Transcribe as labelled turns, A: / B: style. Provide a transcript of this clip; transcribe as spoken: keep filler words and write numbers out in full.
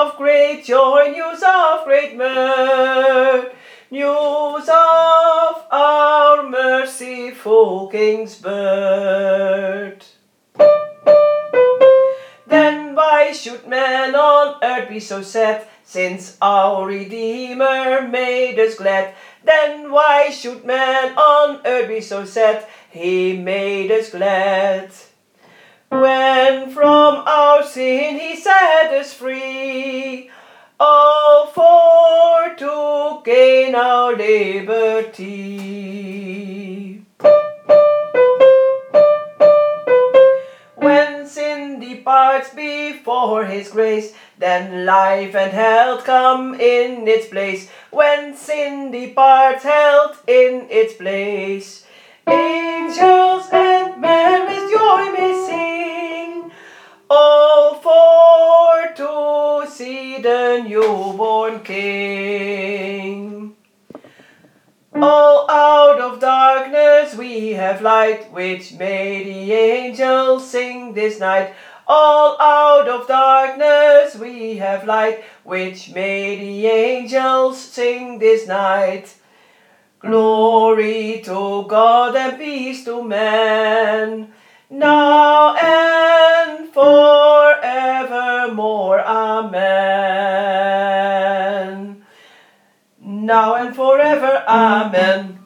A: of great joy, news of great mirth, news of our merciful King's birth. Then why should man on earth be so sad, since our Redeemer made us glad? Then why should man on earth be so sad? He made us glad. When from our sin he set us free, all for to gain our liberty. When sin departs before his grace, then life and health come in its place. When sin departs, health in its place. Angels and men with joy may sing, all for to see the newborn King. All out of darkness we have light, which made the angels sing this night. All out of darkness we have light, which made the angels sing this night. Glory to God and peace to man, now and forevermore. Amen. Now and forever. Amen.